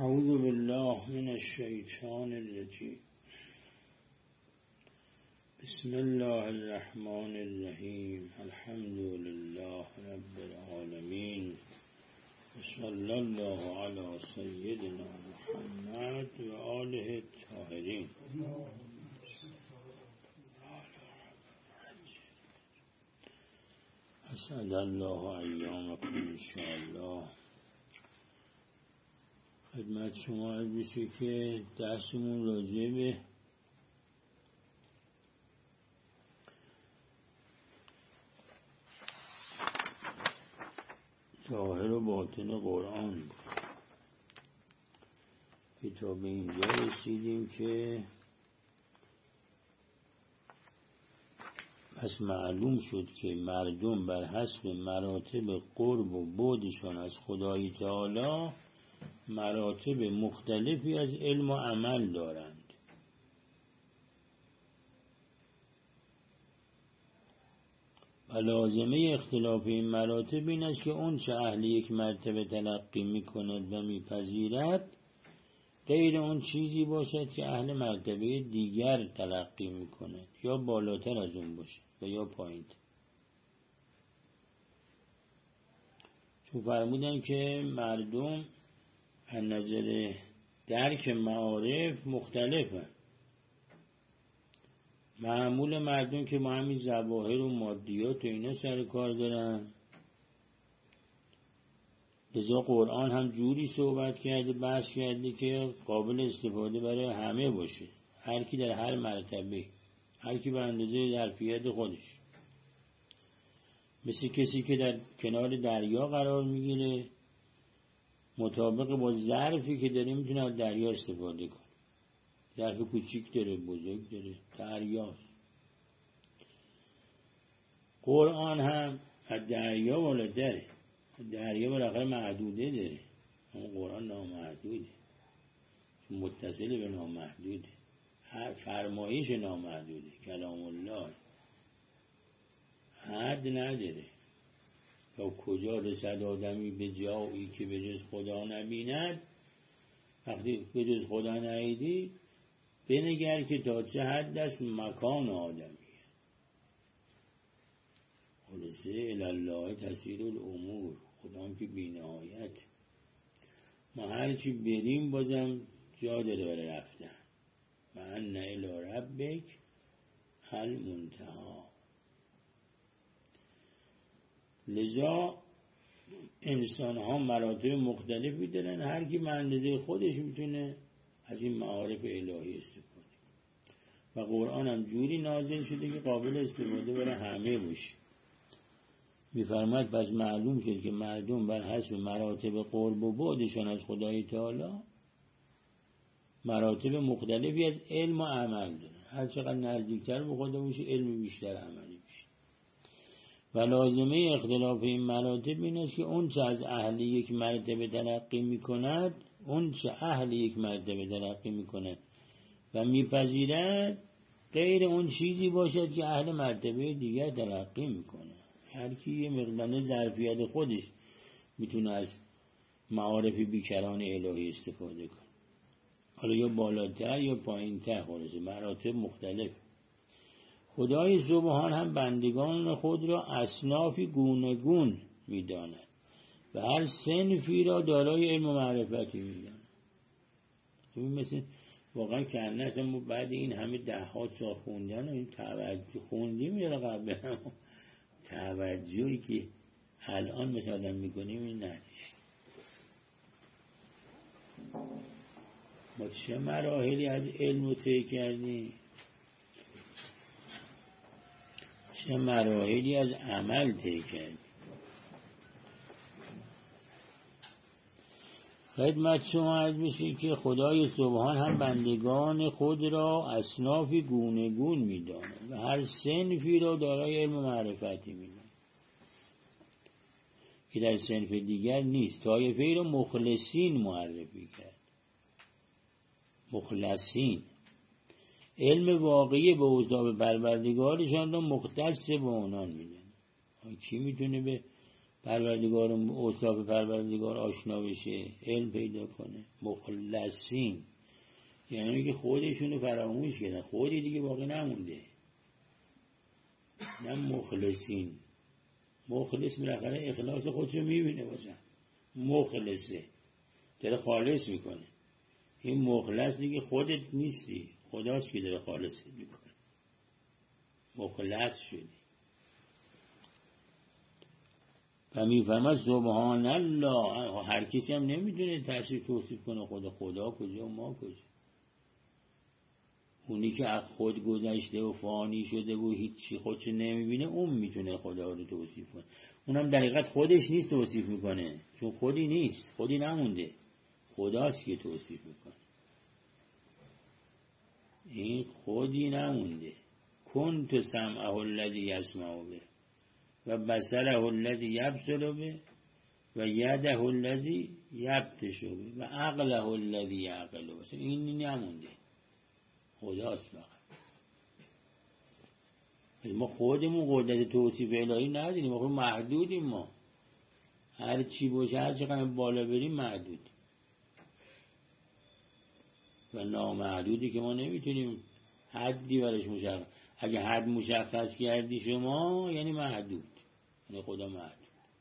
اعوذ بالله من الشیطان الرجیم. بسم الله الرحمن الرحیم. الحمد لله رب العالمین و صلی الله علی سیدنا محمد و آله الطاهرین. اسعد الله ایامکم انشاءالله. خدمت شما عرض بشه که درسمون راجع به ظاهر و باطن قرآن بود که تا به اینجا رسیدیم که پس معلوم شد که مردم بر حسب مراتب قرب و بعدشان از خدای تعالی مراتب مختلفی از علم و عمل دارند. و لازمه اختلاف این مراتب این است که اون چه اهل یک مرتبه تلقی می کند و می پذیرد غیر اون چیزی باشد که اهل مرتبه دیگر تلقی می کند، یا بالاتر از اون باشه و یا پایین. چون فرمودن که مردم از نظر درک معارف مختلفه. معمول مردم که ما همین ظواهر و مادیات و اینا سر کار دارن، لذا قرآن هم جوری صحبت کرده، بحث کرده که قابل استفاده برای همه باشه، هر کی در هر مرتبه، هر کی به اندازه ظرفیت خودش. مثل کسی که در کنار دریا قرار میگیره، مطابق با ظرفی که داره میتونه از دریا استفاده کنه. ظرف کوچیک داره، بزرگ داره، دریاست. قرآن هم از دریا بالاتره. دریا بالاخره محدوده داره، اما قرآن نامحدوده، متصل به نامحدوده، فرمایش نامحدوده، کلام الله حد نداره. تا کجا رسد آدمی به جایی که به جز خدا نبیند؟ وقتی به جز خدا ندیدی بنگر که تا چه حد است مکان آدمیه. خلاصه الالله تسیر الامور، خدا هم که بی‌نهایت. ما هرچی بریم بازم جا داره برای رفتن. و ان الی ربک المنتهی. لذا انسان ها مراتب مختلفی دارن، هر کی به اندازه خودش میتونه از این معارف الهی استفاده. و قرآن هم جوری نازل شده که قابل استفاده برای همه باشه. میفرماید پس معلوم شد که مردم بر حسب مراتب قرب و بعدشان از خدای تعالی مراتب مختلفی از علم و عمل دارن. هر چقدر نزدیکتر به خدا باشه علم بیشتر، عملی بیشتر. و لازمه اختلاف این مراتب این است که اون چه از اهل یک مرتبه تلقی می کند، اون چه اهل یک مرتبه تلقی می کند و میپذیرد غیر اون چیزی باشد که اهل مرتبه دیگر تلقی می کند. هر کی یه مقدار ظرفیت خودش میتونه از معارف بیکران الهی استفاده کنه، حالا یا بالاتر یا پایینتر، خلاصه مراتب مختلف. خدای سبحان هم بندگان خود را اصنافی گوناگون می‌داند و هر صنفی را دارای علم و معرفتی می‌داند. مثل واقعا که اصلا ما بعد این همه ده‌ها سال خوندن و این توجه خوندیم یا قبل هم توجهی که الان مثلا می‌کنیم این نداشت. ما چه مراحلی از علم رو طی کردیم، چه مراحلی از عمل طی کردیم. خدمت شما عرض بشه که خدای سبحان هم بندگان خود را اصنافی گوناگون می‌داند و هر صنفی را دارای علم و معرفتی می‌داند که در صنف دیگر نیست. طایفه‌ای را مخلصین معرفی کرد. مخلصین علم واقعی به اوصاف پروردگارشان را مختص به اونان میدن. کی میتونه به پروردگار اوصاف پروردگار آشنا بشه، علم پیدا کنه. مخلصین یعنی که خودشونو فراموش کردن، خودی دیگه باقی نمونده. نه مخلصین، مخلص بالاخره اخلاص خودشو میبینه، باشن مخلصه داره خالص میکنه. این مخلص دیگه خودت نیستی، خداست که داره خالص میکنه، مخلص شدی. و میفهمد سبحان الله. هر کسی هم نمیدونه تصویر توصیف کنه خدا کجا و ما کجا. اونی که از خود گذشته و فانی شده و هیچی خودشو نمیبینه، اون میتونه خدا رو توصیف کنه. اونم در حقیقت خودش نیست توصیف میکنه، چون خودی نیست، خودی نمونده، خداست که توصیف میکنه. این خودی نمونده. کنت سمعه الذی یسمع به و بصره الذی یبصر به و یده الذی یبطش به و عقله الذی یعقل به. این نمونده، خداست فقط. ما خودمون قدرت توصیف الهی نداریم، ما محدودیم. ما هر چی باشه، هر چقدر بالا بریم محدود و نامحدودی که ما نمیتونیم حدی برش مشخص. اگه حد مشخص کردی شما یعنی محدود، یعنی خدا محدود.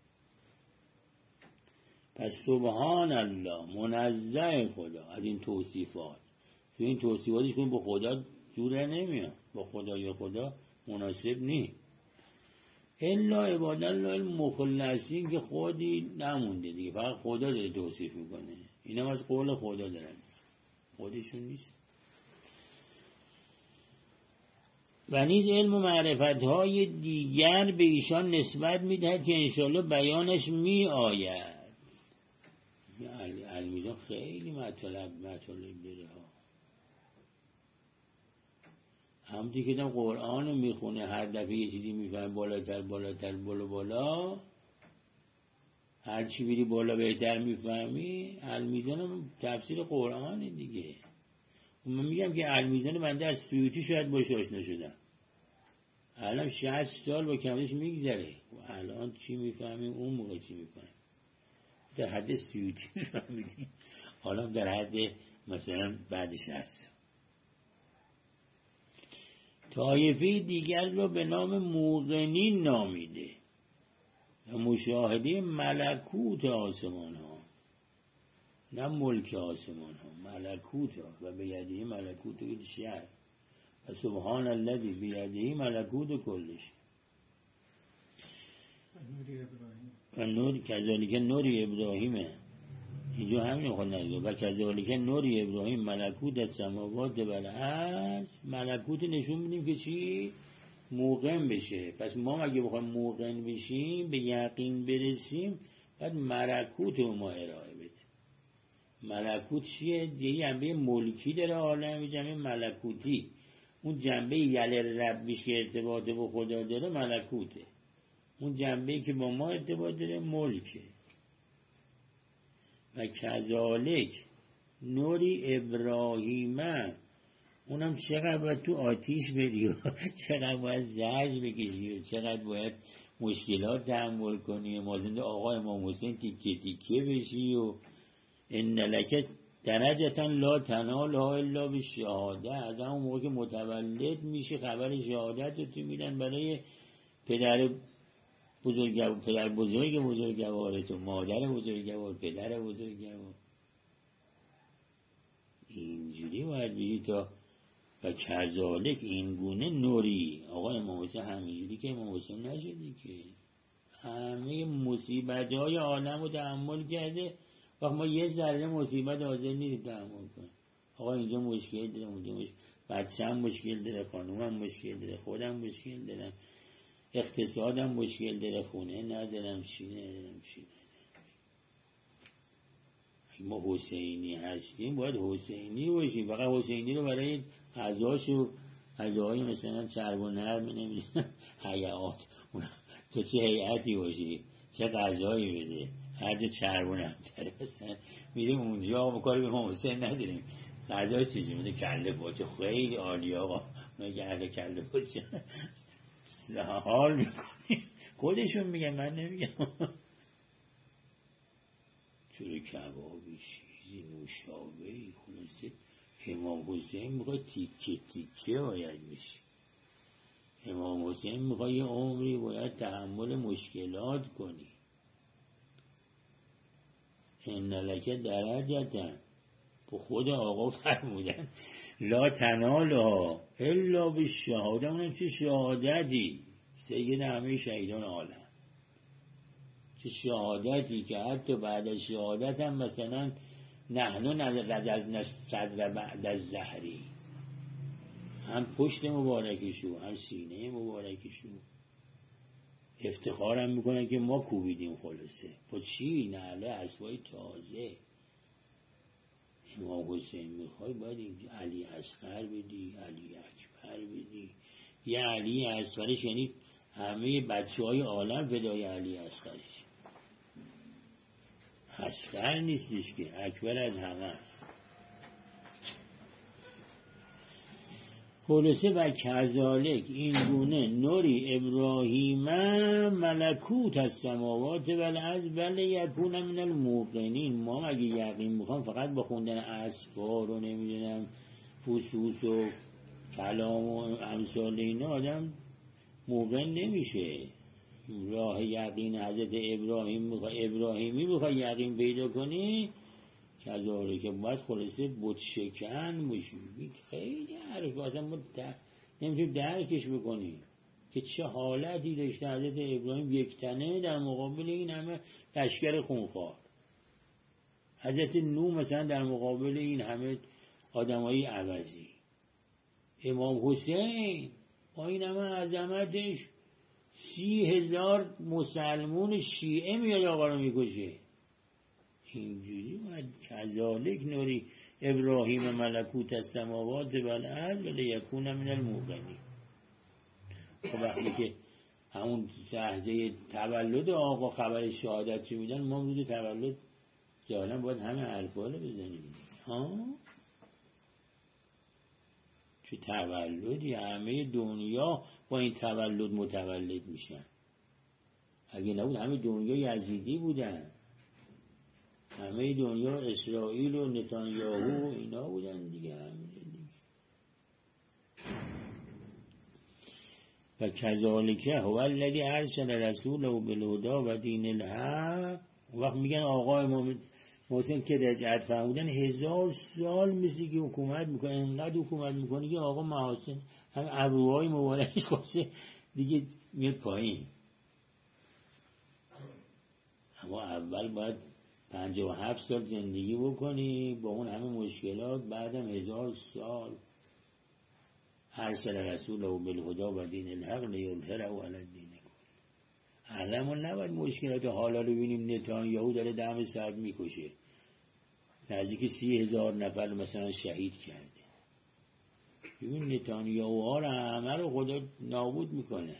پس سبحان الله، منزه خدا از این توصیفات. تو این توصیفاتش کنیم با خدا جوره نمیاد، با خدای خدا مناسب نی. الا عباد الله المخلصین که خودی نمونده دیگه، فقط خدا داره توصیف میکنه. اینم از قول خدا دارن، خودشون نیست. و نیز علم و معرفت های دیگر به ایشان نسبت میدهد که انشالله بیانش می آید. علمیزان خیلی مطالب داره ها. همونطور که قرآن رو میخونه، هر دفعه یه چیزی میفهمه، بالاتر بالا، هر چی بری بالا بهتر میفهمی. المیزان هم تفسیر قرآن دیگه. من میگم که المیزان بنده از سیوطی شاید باشه آشنا شدم، الان 60 سال با کمش میگذره و الان چی میفهمیم، اون موقع چی میفهمیم. در حد سیوطی میفهمیدیم، حالا در حد مثلا بعد 60. طایفه دیگر رو به نام موقنین نامیده و مشاهده ملکوت آسمان ها، نه ملک آسمان ها، ملکوت ها. و به یده ملکوت این شهر و سبحان الذی به یده ملکوت کلش و نور کذالک نور ابراهیمه. اینجا همین خود نگه و کذالک نور ابراهیم ملکوت از سماوات والارض. ملکوت نشون میدیم که چی؟ موقن بشه. پس ما اگه بخوایم موقن بشیم، به یقین برسیم، باید ملکوت رو ما ارائه بده. ملکوت چیه؟ یه جنبه ملکی داره عالم، یه جنبه ملکوتی. اون جنبه یل ربیش که ارتباط با خدا داره ملکوته، اون جنبه‌ای که با ما ارتباط داره ملکه. و کذالک نوری ابراهیمه، اونم چقدر باید تو آتیش بری و چقدر باید زجر بکشی و چقدر باید مشکلات تحمل کنی، مازنده آقا امام حسین تیکه بشی و ان لک درجتا لا تنالها الا بالشهاده. از همون موقع که متولد میشه خبر شهادت رو تو میدن برای پدر بزرگوار تو، مادر بزرگوار، پدر بزرگوار. اینجوری باید بگی تا و کذالک این گونه نوری. آقا امام حسین همینجوری که امام حسین نشدی که همه مصیبت های عالم رو تحمل کرده، وقت ما یه ذره مصیبت حاضر نیستیم تحمل کنیم. آقا اینجا مشکل داره، اونجا مشکل، بچه هم مشکل داره، خانوم هم مشکل داره، خودم مشکل دارم، اقتصادم مشکل داره، خونه ندارم، چی ندارم. ما حسینی هستیم باید حسینی باشیم. فقط حسینی رو برای غذاش و غذاهای مثلا چرب و نرم نمیدونم حیات، تو چه هیئتی باشی، چه غذایی بده، هر جا چرب و نرم‌تره مثلا میریم اونجا. کاری به ما حسین نداریم. غذای چیزی مثل کله پاچه خیلی عالی آقا، اونایی اهل کله پاچه حال میکنیم، خودشون میگن، من نمیگم. کبابی چیزی نوشابهی. خلاصه امام حسین میخواد تیکه تیکه باید بشه. امام حسین میخواد یه عمری باید تحمل مشکلات کنی. ان لک درجة، به خود آقا فرمودن لا تنالها الا بالشهاده. اونم چه شهادتی، سید همه شهیدان عالم، چه شهادتی که حتی بعد از شهادت هم مثلا نحن نزلنا صدر بعد الزهری، هم پشت مبارکشو هم سینه مبارکشو افتخارم میکنن که ما کوبیدیم. خلاصه با چی؟ نعله اسوای تازه. امام حسین میخوای باید اینجا علی اصغر بدی، علی اکبر بدی. یه علی اصغرش یعنی همه بچه های عالم فدای علی اصغرش. اصغر نیستش که، اکبر از همه است. خلاصه و کذالک این گونه نوری ابراهیم ملکوت السماوات والارض بل یکون من الموقنین. ما اگه یقین میخوام فقط با خوندن اسفار و نمیدونم فسوس و کلام و امثال اینا آدم موقن نمیشه. راه یقین حضرت ابراهیمی میخوای یقین پیدا کنی کذالک که باید خلاصه بت شکن باشی. خیلی حرف اصلا ما نمیتونیم درکش بکنیم که چه حالتی داشته حضرت ابراهیم یک تنه در مقابل این همه لشکر خونخوار. حضرت نوح مثلا در مقابل این همه آدمایی عوضی. امام حسین با این همه عظمتش 30,000 مسلمون شیعه میاد آقا رو میکشه. اینجوری باید کذالک نوری ابراهیم ملکوت السماوات والارض لیکون من الموقنین. خب وقتی که همون لحظه تولد آقا خبر شهادت چه میدن، ما روز تولد ظاهرا باید همه حرفا رو بزنیم. چه تولدی، همه دنیا با این تولد متولد میشن. اگه نبود همه دنیا یزیدی بودن، همه دنیا اسرائیل و نتانیاهو و اینا بودن دیگه. و کذالک هو الذی ارسل رسوله بالهدی و دین الحق. وقت میگن آقا امام حسین که رجعت فرمودن 1000 سال مثل که حکومت میکنه، انقدر حکومت میکنه که آقا محاسن هم ابروهای مبارکش خواسته دیگه میاد پایین. اما اول باید 57 سال زندگی بکنی با اون همه مشکلات، بعدم 1000 سال. ارسل رسوله بالهدی و دین الحق لیظهره علی الدین کله. علمون نباید مشکلات حالا رو ببینیم. نتانیاهو داره دم سرد میکشه، نزدیک 30,000 نفر مثلا شهید کرده. ببین نتانیاهو ها رو همه رو خدا نابود میکنه.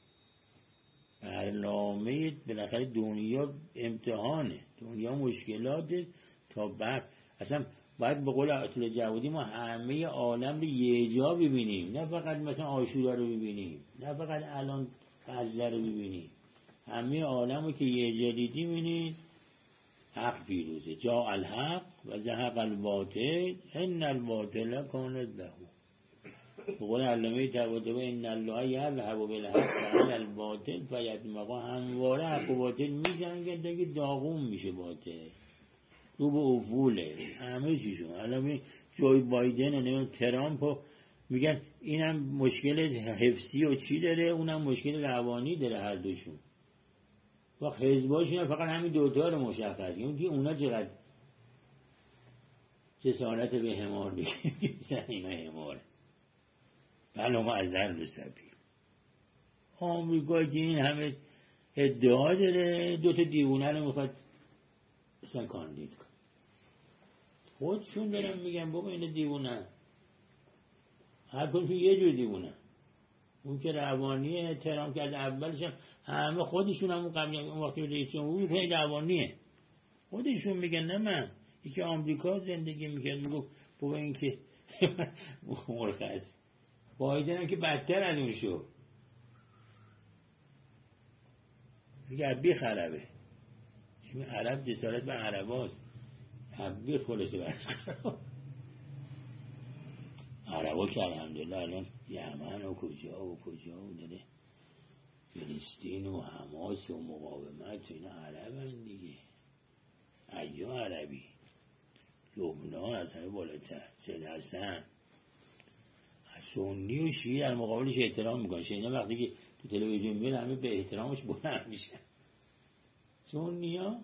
برنامه بالاخره دنیا امتحانه، دنیا مشکلاته تا بعد اصلا باید به قول آیت جوادی ما همه عالم رو یه جا ببینیم، نه فقط مثلا عاشورا رو ببینیم، نه فقط الان غزه رو ببینیم، همه عالم رو که یه جا دیدیم ببینید. حق پیروزه، جاء الحق و زهق الباطل ان الباطل کان زهوقا. بقول علامه طباطبایی ان الله یذهب بالحق و الباطل فیدمغه. همواره حق و باطل میجنگن دیگه، داغون میشه باطل، رو به افوله همه چیشون. علامه جوی بایدن و نمیدونم ترامپ میگن اینم مشکل حفظی و چی داره، اونم مشکل روانی داره، هر دوشون. و حزباشون فقط همین دوتا رو مشخص کنن. اونا چقدر جسارت به حمار بگیرن. اینا حمار بله ما از ذر سبیل. آمریکا که این همه ادعا داره، دوتا دیوونه رو میخواد اصلا کاندید کن. خودشون دارن میگن بابا این دیوونه، هر کنشون یه جور دیوونه. اون که روانیه، ترام که از اولش همه خودشون هم اون وقتی رئیس جمهور خیلی روانیه، خودشون میگن نه من یکی آمریکا زندگی میکرد میگو بابا این که مرخص. بایدن هم که بدتر از اون شو میگه بی خربه. چون عرب جسارت به عرب هاست. حبه خلاصه برش عربا که الحمدلله الان یمن و کجا و داره فلسطین و حماس و مقاومت و اینا عربن دیگه. ایا عربی لبنان از همه بالاتر، سید حسن سنی و شیعه در مقابلش احترام میکنن. اینا وقتی که تو تلویزیون میاد همه به احترامش بلند میشن سنی ها.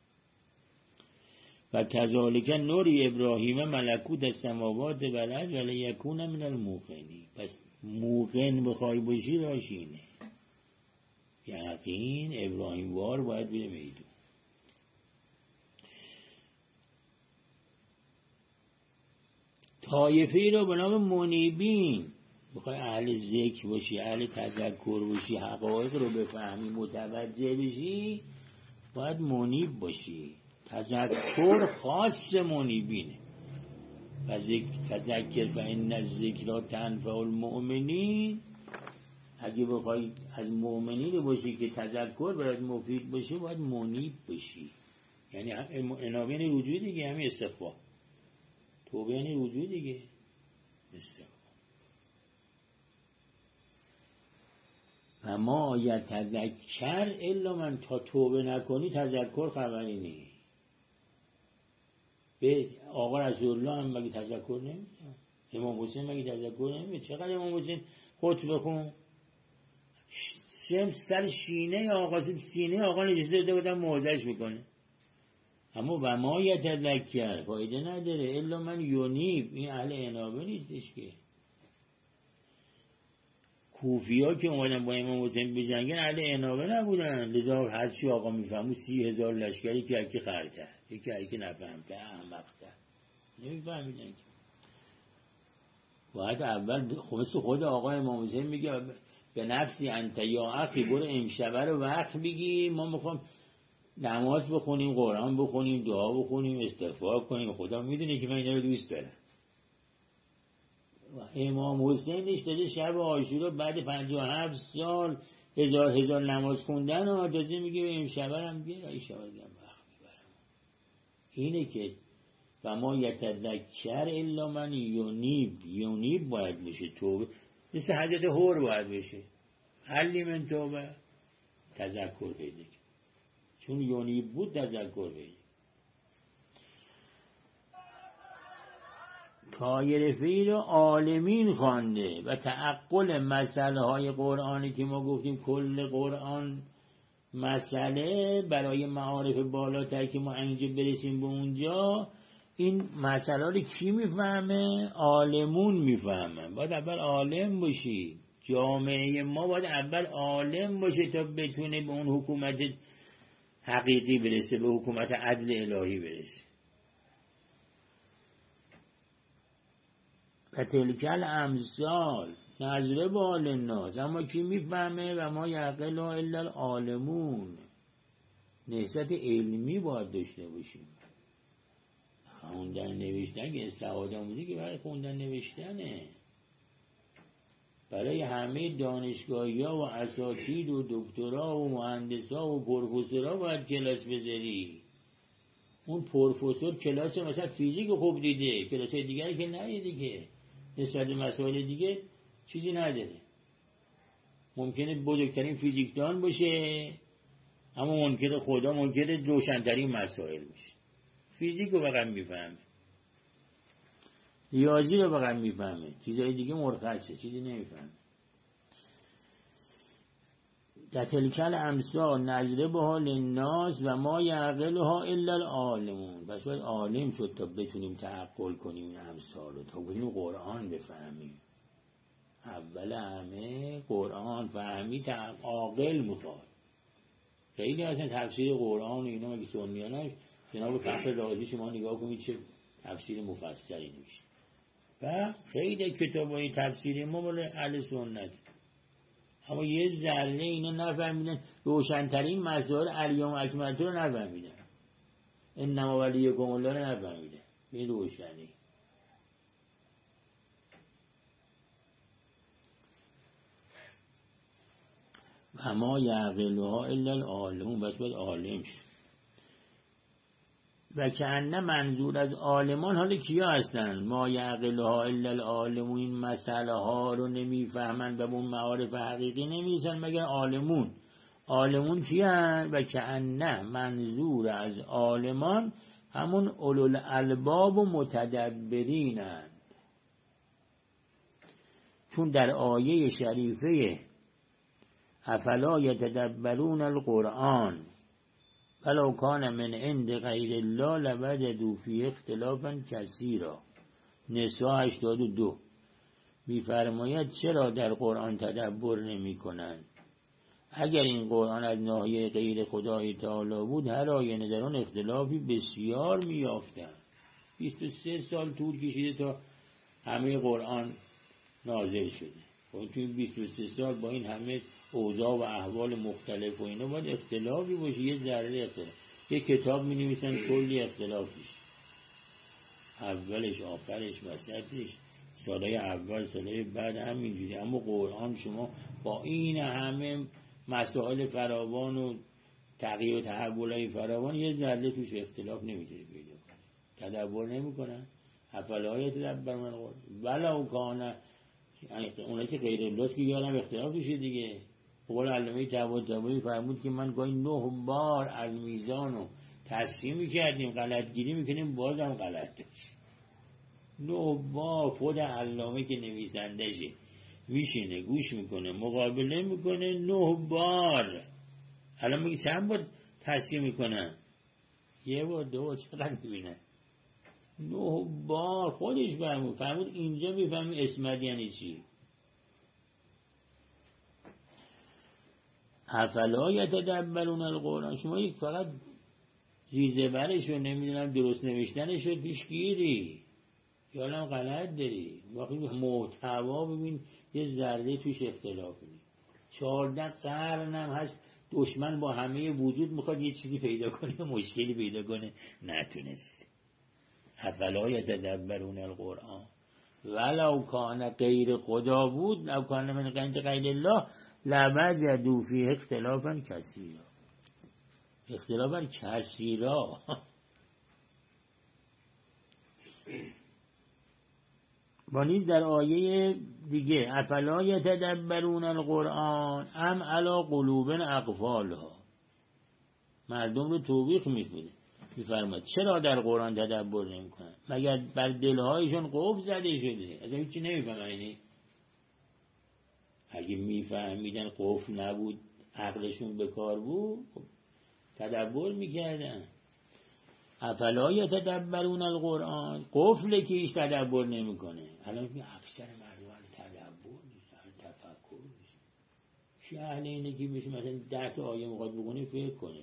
و کذالک نوری ابراهیم ملکوت السماوات والارض ولیکون من الموقنین. پس موقن بخوای باشی راشینه یقین ابراهیم وار باید بره میدون. طایفه رو به نام منیبین، بخوای اهل ذکر باشی، اهل تذکر باشی، حقایق رو بفهمی، متوجه بشی، باید منیب باشی. تذکر خاص منیبینه. تذکر فإن الذکر تنفع المؤمنین. اگه بخوای از مؤمنین باشی که تذکر برات مفید باشه باید منیب باشی. یعنی انابه یعنی رجوع دیگه، همین استغفار. توبه یعنی رجوع دیگه، استغفار. اما یتذکر الا من، تا توبه نکنی تذکر خبری نیست. به آقا رسول الله هم مگه تذکر نمیده؟ امام حسین مگه تذکر نمیده؟ چقدر امام حسین خطبه خون؟ سر سینه آقا، سینه آقا نجسته داده بودن موعظه‌اش میکنه. اما و ما یتذکر فایده نداره الا من یونیب. این اهل انابه نیستش که. کوفیا که اومدن با امام حسین بجنگن اهل انابه نبودن، لذا هرچی آقا میفهمو 30,000 لشکری که یکی خرتر یکی نفهمتر احمقتر نمیفهمیدن که. باید اول مثل خود آقا امام حسین میگه به نفسی انت یا اخی، برو امشبه رو وقت بگی، ما میخوام نماز بخونیم، قرآن بخونیم، دعا بخونیم، استغفار کنیم. خدا میدونه که من اینا رو دوست دارم. امام حسینش داده شب عاشورا بعد 57 سال هزار نماز خوندن و داده میگه به امشبه هم بیار ایشالا وقت میبرم. اینه که و ما یتذکر الا من یونیب باید بشه. توبه مثل حضرت حور باید بشه. حلی من توبه تذکر پیدا، چون یونیب بود تذکر پیدا. طایفه ای رو عالمین خوانده و تعقل مسئله های قرآنی که ما گفتیم کل قرآن مسئله برای معارف بالاتر که ما اینجا برسیم به اونجا. این مسئله رو کی میفهمه؟ عالمون میفهمن. باید اول عالم باشی. جامعه ما باید اول عالم باشه تا بتونه به اون حکومت حقیقی برسه، به حکومت عدل الهی برسه. و تلک الامثال نضرب للناس، اما کی میفهمه؟ و ما یعقل الا العالمون. نهضت علمی باید داشته باشیم. خوندن نوشتن که سواد آموزی که برای خوندن نوشتنه. برای همه دانشگاهی‌ها و اساتید و دکترا و مهندسا و پروفسورا باید کلاس بذاری. اون پروفسور کلاس مثلا فیزیک خوب دیده، کلاس دیگری که ندیده که نسبت به مسائل دیگه چیزی نداره. ممکنه بزرگترین فیزیکدان باشه اما منکر خدا، منکر روشنترین مسائل باشه. فیزیک رو فقط میفهمه، ریاضی رو فقط میفهمه، چیزهای دیگه مرخصه، چیزی نمیفهمه. در تلک الامثال نضربها للناس و ما یعقلها الا العالمون. پس باید عالم شد تا بتونیم تعقل کنیم این امثال رو، تا بتونیم قرآن بفهمیم. اول همه قرآن فهمی عاقل میخواد. خیلی اصلا تفسیر قرآن و اینا اگه سنیانش جناب فخر رازی شما نگاه کنید چه تفسیر مفصلی نوشته. و خیلی کتابای تفسیر ما مال اهل سنت، اما یه ذره اینا نفهمیدن. روشنترین مسائل الیوم اکملت رو نفهمیدن، انما ولیکم الله رو نفهمیدن. این روشنی. و ما یعقلها الا العالمون. بس باید عالم شد. و کأن منظور از عالمان حالا کیا هستن؟ ما یعقلها الا العالمون، این مسئله ها رو نمیفهمن و به اون معارف حقیقی نمیرسن مگر عالمون. عالمون کیان؟ و کأن منظور از عالمان همون اولوالالباب و متدبرینن. چون در آیه شریفه افلا یتدبرون القرآن ولو کان من عند غیر الله لوجدوا فیه اختلافا کثیرا، نساء 82 می‌فرماید چرا در قرآن تدبر نمی‌کنند؟ اگر این قرآن از ناحیه غیر خدای تعالی بود هر آینه در آن اختلافی بسیار می‌یافتند. 23 سال طول کشیده تا همه قرآن نازل شده. خب توی 23 سال با این همه اوضاع و احوال مختلف و اینا باید اختلافی باشه، یه ذره اختلاف. یه کتاب می‌نویسن کلی اختلافش، اولش آخرش وسطش، سالهای اول سالهای بعد همینجوری. اما قرآن شما با این همه مسائل فراوان و تغییر و تحولای فراوان یه ذره توش اختلاف نمیتونی پیدا کنی. تدبر نمیکنن. افلا یتدبرون القرآن ولو کان، اونایی که غیر الله که یادم اختلاف میشه دیگه. قول علامه طباطبایی فرمود که من گاهی 9 بار از میزانو تصحیح میکردیم، غلطگیری میکنیم بازم غلط داشت. 9 بار خود علامه که نویسندشه میشینه گوش میکنه مقابله میکنه 9 بار. الان میگه چند بار تصحیح میکنه؟ 1 بار 2 بار چقدر میبینه؟ 9 بار خودش فرمود. اینجا میفهمی اسمت یعنی چی. افلا یتدبرون القرآن، شما یک فقط زیرزبرش رو نمیدونم درست نوشتنش رو پیش گیری یا الان غلط داری. وقتی محتوا ببین یه ذره توش اختلاف کنی. 14 قرن هم هست دشمن با همه وجود میخواد یه چیزی پیدا کنه، مشکلی پیدا کنه، نتونسته. افلا یتدبرون القرآن ولو کان غیر خدا بود، لو کان من عند غیر الله لوجدوا فیه اختلافا کثیرا. اختلافا کثیرا. با نیز در آیه دیگه افلا یتدبرون القرآن ام علی قلوب اقفالها، مردم رو توبیخ میفرماید چرا در قرآن تدبر نمیکنن؟ مگر بر دلهایشون قفل زده شده؟ از هیچی نمیفهمن. یعنی اگه میفهمیدن قفل نبود عقلشون به کار بود تدبر میکردن. افلا یتدبرون القرآن، قفله که هیچ تدبر نمیکنه. الان اکثر مردم تدبر نیست، تفکر نیست. شأن اینه که بشه مثلا 10 تا آیه میخواد بخونه فکر کنه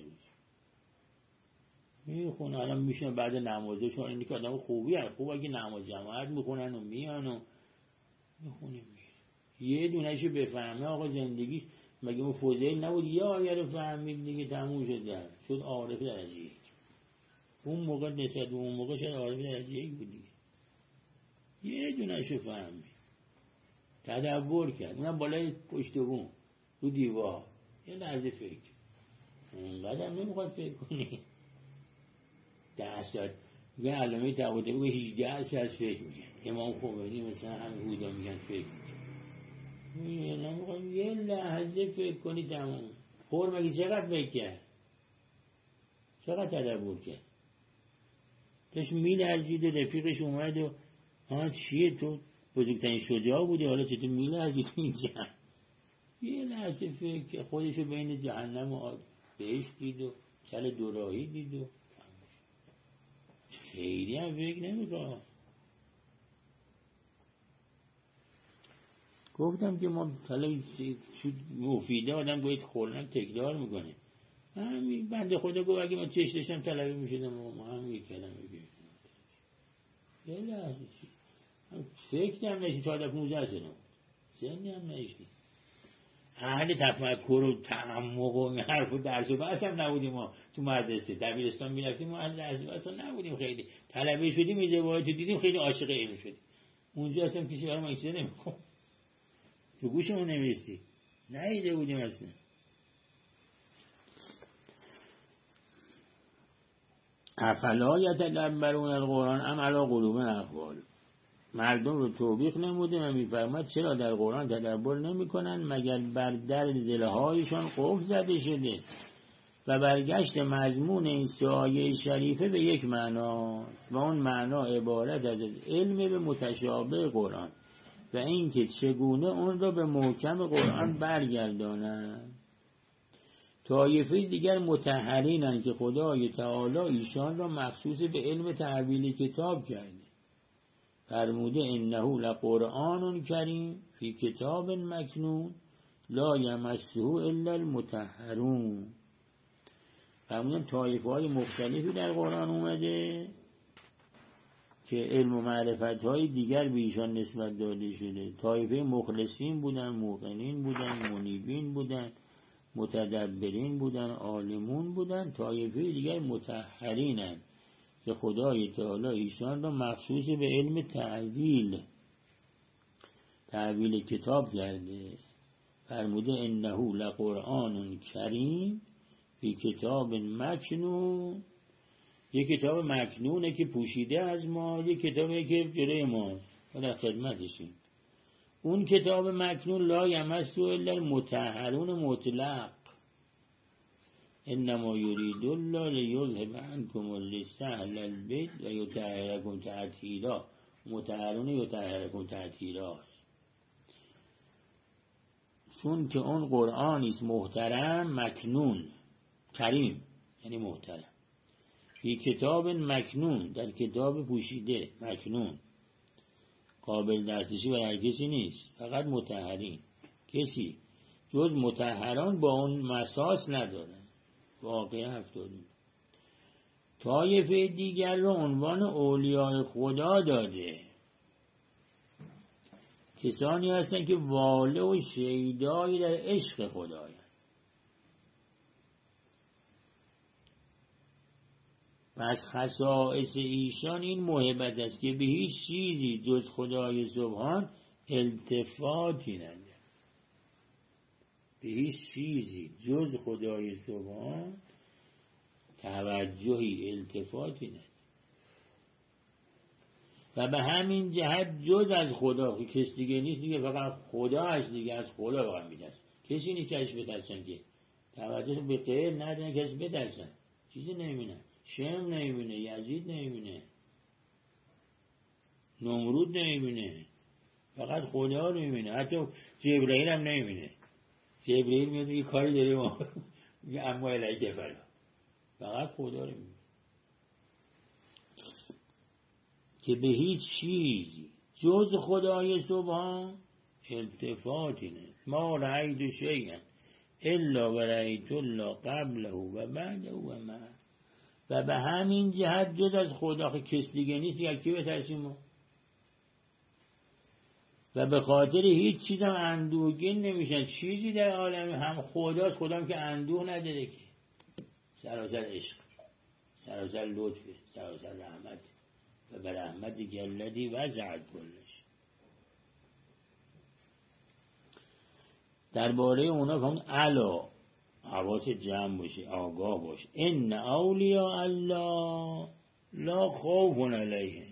میخونه. الان میشن بعد نمازشون اینی که آدم خوبی هست، خوب اگه نماز جماعت میخونن و میان و میخونه یه دونهشو بفهمه آقا زندگیش. مگه اون فضیل نبود یه آیه رو فهمید دیگه تموم شد عارف درجه 1. اون موقع نسبت به اون موقع شد عارف درجه 1 بود دیگه. یه دونهشو فهمید تدبر کرد، اونم بالای پشت بوم رو دیوار یه لحظه فکر. اونقدر نمیخواد فکر کنی. 10 ساعت یه علامه طباطبایی 18 ساعت فکر میکنه. امام خمینی مثلا همه هودا میگن فکر میکنه. یه لحظه فکر کنی تمام. خور مگه چقدر فکر کرد؟ چقدر تدبر کرد؟ داشت میلرزید و رفیقش اومد و چیه تو بزرگترین شجاع بودی حالا چطور میلرزید اینجا؟ یه لحظه فکر خودشو بین جهنم و بهش دید و چل دوراهی دید و خیلی هم فکر نمیکنم. گفتم که ما طلب مفیده آدم باید خوردن تکرار میکنه. همین بنده خدا گفت اگه من چش داشتم طلبی میشدم ما همین کلمه بگیم. یه لحظه چی فکر هم نشید 14-15 سنه سنی هم نشید. اهل تفکر و تعمق و حرف و درس و بحث هم نبودیم. ما تو مدرسه دبیرستان میرفتیم ما اهل درس و بحث نبودیم. خیلی طلبه شدیم ازدواج دیدیم خیلی عاشق علم شدیم. اونجا اصلا کسی برای ما این چیزا نمیگفت، تو گوشمون نمیرسی، نیده بودیم اصلا. افلا یتدبرون القرآن ام علی قلوب اقفالها. مردم رو توبیخ نموده و میفرماد چرا در قرآن تدبر نمی کنن مگر بر در دلهایشان قفل زده شده. و برگشت مضمون این سه آیه شریفه به یک معناست و اون معنا عبارت از علم به متشابه قرآن و اینکه چگونه اون را به محکم قرآن برگردانند. طایفه دیگر مطهرینند که خدای تعالی ایشان را مخصوص به علم تحویل کتاب کرده. فرموده انه لقرآن کریم فی کتاب مکنون لا یمسه الا المطهرون. فرمودن طایفه های مختلفی در قرآن اومده که علم و معرفت های دیگر به ایشان نسبت داده شده. طایفه مخلصین بودن، موقنین بودن، منیبین بودن، متدبرین بودن، عالمون بودن. طایفه دیگر مطهرینند که خدای تعالی ایشان را مخصوص به علم تحویل کتاب کرده. فرموده انه لقرآن کریم فی کتاب مکنون. یک کتاب مکنونه که پوشیده از ما، یک کتابی که جلوی ماست و در خدمتشیم. اون کتاب مکنون لا یمسه الا المطهرون مطلق. انما یرید الله لیذهب عنکم الرجس اهل البیت و یطهرکم تطهیرا. مطهرون یطهرکم تطهیرا. چون که اون قرآنی است محترم، مکنون، کریم یعنی محترم، فی کتاب مکنون در کتاب پوشیده، مکنون قابل دسترسی برای هر کسی نیست، فقط مطهرین. کسی جز مطهران با اون مساس ندارن. واقعه 70. طایفه دیگر رو عنوان اولیاء خدا داده. کسانی هستند که واله و شیدایی در عشق خدایند. پس خصائص ایشان این محبت است که به هیچ چیزی جز خدای سبحان التفاتی ندارند. به هیچ چیزی جز خدای سبحان توجهی التفاتی ندارند. و به همین جهت جز از خدا کس دیگه نیست دیگه، فقط خدا هست دیگه. از خدا واقعا میدرست. کسی نیست کهش بترسن که توجه به غیر ندارن، کسی بترسن. چیزی نمیبینن. شم نمیبینه، یزید نمیبینه، نمرود نمیبینه، فقط خدا رو میبینه. حتی جبرائیل هم نمیبینه. جبرائیل میاد یه کاری داره ما میگه اما الیک فلا، فقط خدا رو میبینه که به هیچ چیزی جز خدای سبحان التفاتی نه. ما رأیت شیئا الا و رأیت الله قبله و بعده و معه. و به همین جهت جز از خدا کس دیگه نیست. یکی بترسیم ما. و به خاطر هیچ چیز هم اندوهگین نمیشن. چیزی در عالم هم خداست. خدا هم که اندوه نداره که. سراسر عشق، سراسر لطف، سراسر رحمت و به رحمت گلدی وزعت کلش. درباره اونا فهم علا حواس جمع باشه، آگاه باشه. ان اولیاء الله لا خوف علیهم.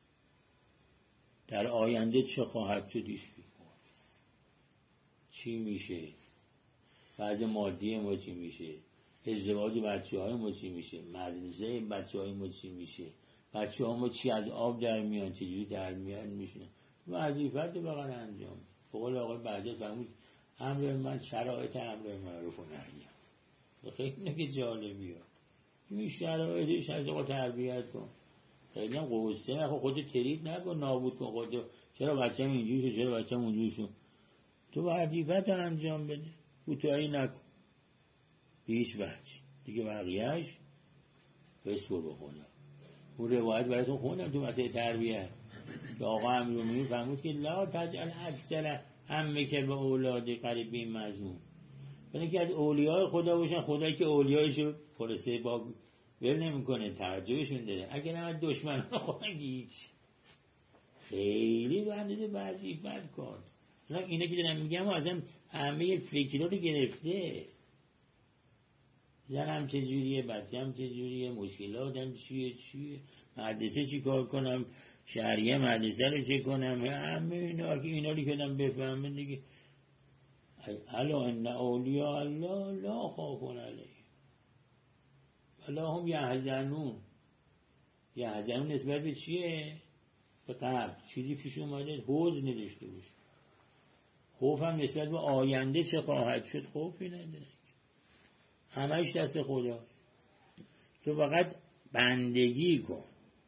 در آینده چه خواهد شد ایش بیخواد. چی میشه؟ بعد مادی ما چی میشه؟ ازدواج بچه های ما چی میشه؟ مدرسه بچه های ما چی میشه؟ بچه ها ما چی از آب در میان، چجوری در میان میشه؟ وظیفت رو بقید انجام. فقال آقای بعدی فرمود امر من شرایط امر معروف و نهی. خیلی نگه جالبی ها. این شرایطش از آقا تربیت کن. خیلی هم قوسته نکن، خودت ترید نکن، نابود کن خودت. چرا بچه هم اینجوری شد، چرا بچه هم اونجوری شد. تو وظیفت رو انجام بده، کوتاهی نکن. بیش بچه دیگه بقیهش بسپر به خدا. اون روایت براتون خوندم تو مسئله تربیت که آقا امیرالمومنین فرمود که لا تجعل اکثر همه که به اولادی قریبین مظلوم. بله که از اولیاء خدا باشن، خدایی که اولیایشو پرسته با ول نمیکنه، توجهشون داره. اگر هم دشمن خدا هیچ خیلی بنده وظیفت کن. اینه که دارم میگم ازم همه فکرها رو گرفته. زنم چجوریه، بچم چجوریه، مشکلاتم چیه، مدرسه چی کار کنم، شهریه مدرسه رو چه کنم، همه اینا رو کردم بفهمه دیگه. الا ان اولیاء الله لا خوف علیهم ولا هم یحزنون. یحزنون نسبت به چیه؟ به قبل چیزی پیش اومده حزن نداشته باشه. خوفم نسبت به آینده چه خواهد شد خوفی نداره، همش دست خدا. تو فقط بندگی کن.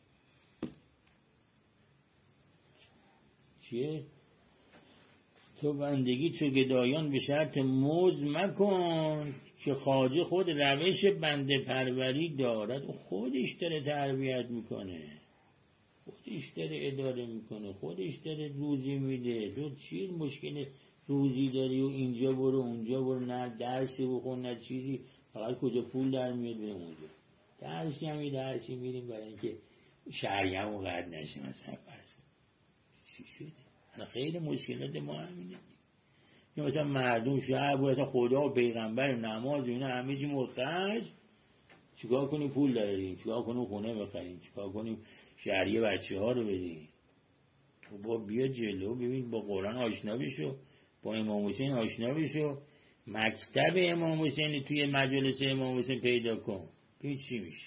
چیه؟ تو بندگی چو گدایان به شرط موز مکن، که خواجه خود روش بنده پروری دارد. خودش داره تربیت میکنه، خودش داره اداره میکنه، خودش داره روزی میده. تو چی مشکل روزی داری و اینجا برو اونجا برو، نه درسی بخون نه چیزی، فقط کجا پول در میاد بریم اونجا. درسی میریم برای اینکه شهریه‌مون قد نشه مثلا. چی شده؟ خیلی مشکلات ما همینه. یا مثلا مردم شهر بود مثلا خدا و پیغمبر و نماز و اینا همه چی مرخص، چیکار کنیم پول داریم، چیکار کنیم خونه بخریم، چیکار کنیم شهریه بچه ها رو بدیم. تو با بیا جلو ببین، با قرآن آشنا بشو، با امام حسین آشنا بشو، مکتب امام حسین توی مجلس امام حسین پیدا کن، ببین چی میشه.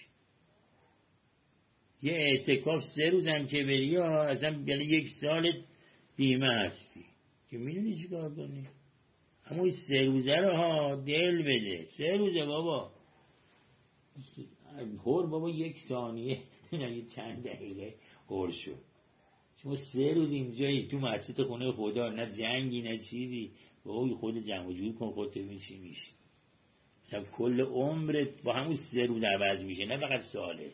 یه اعتکاف 3 روز هم که بری ها اصلا یعنی 1 سال بیمه هستی که میدونی چی کار کنی. اما این 3 روزه رو ها دل بده. 3 روزه بابا هور بابا 1 ثانیه نه چند دقیقه هور شد. شما 3 روز اینجایی تو مسجد خونه خدا، نه جنگی نه چیزی، بابا خود جمع جور کن خودت ببین چی میشه. مثلا کل عمرت با همون 3 روز عوض میشه، نه فقط ساله.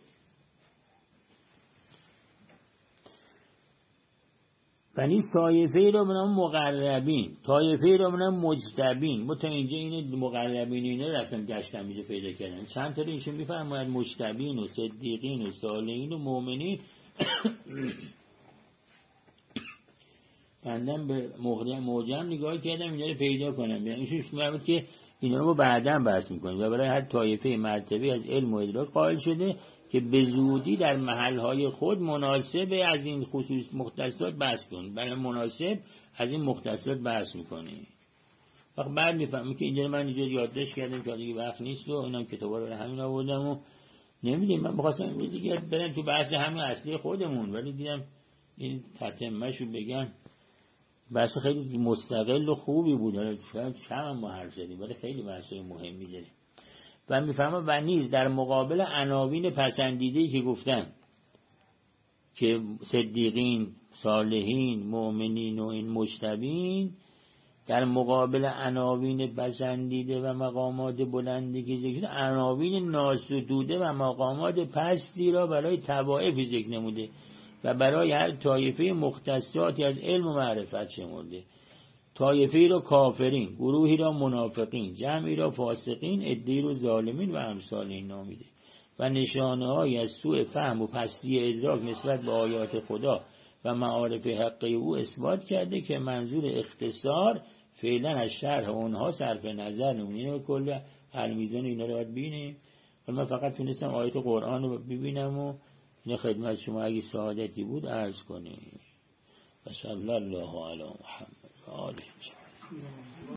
ولی طایفه را بنام مقربین، طایفه را بنام مجتبین. ما تا اینجا این مقربین اینا رفتن گشتن میجا پیدا کردن. چند تا رو ایشون میفرماید مجتبین و صدیقین و صالحین و مؤمنین. بندم به موجم نگاه کردم اینا رو پیدا کنم. یعنی ایشون فرمود که اینا رو بعداً بحث میکنیم و برای هر طایفه مرتبه از علم و ادراک قائل شده که به زودی در محلهای خود مناسب از این خصوص مختصات بحث کن. بله مناسب از این مختصات بحث میکنی. وقت بعد میفهمی که اینجا من اینجا یادداشت کردم که دیگه وقت نیست و اینم کتابا رو همین آوردم و نمیدونم. من می‌خواستم امروز دیگه برم تو بحث همین اصلی خودمون، ولی دیدم این تتمه‌شو بگم. بحث خیلی مستقل و خوبی بود، شاید چند ما حرف زدیم ولی خیلی بحثای مهمی داره. و میفهمم و نیز در مقابل عناوین پسندیده‌ای که گفتن که صدیقین، صالحین، مؤمنین و این مجتبین، در مقابل عناوین پسندیده و مقامات بلندی که ذکر شده، عناوین ناستوده و مقامات پستی را برای طوائف ذکر نموده و برای هر طایفه مختصاتی از علم و معرفت شمرده. طایفه را کافرین، گروهی را منافقین، جمعی را فاسقین، عده‌ای را ظالمین و امثال این نامیده. و نشانه های از سوء فهم و پستی ادراک نسبت به آیات خدا و معارف حقی او اثبات کرده که منظور اختصار فعلا از شرح اونها صرف نظر نمونه. کل المیزان اینا رو باید بینیم. من فقط تونستم آیات قرآن رو ببینم و این خدمت شما اگه سعادتی بود عرض کنیم. و صلی الله علی محمد و آله.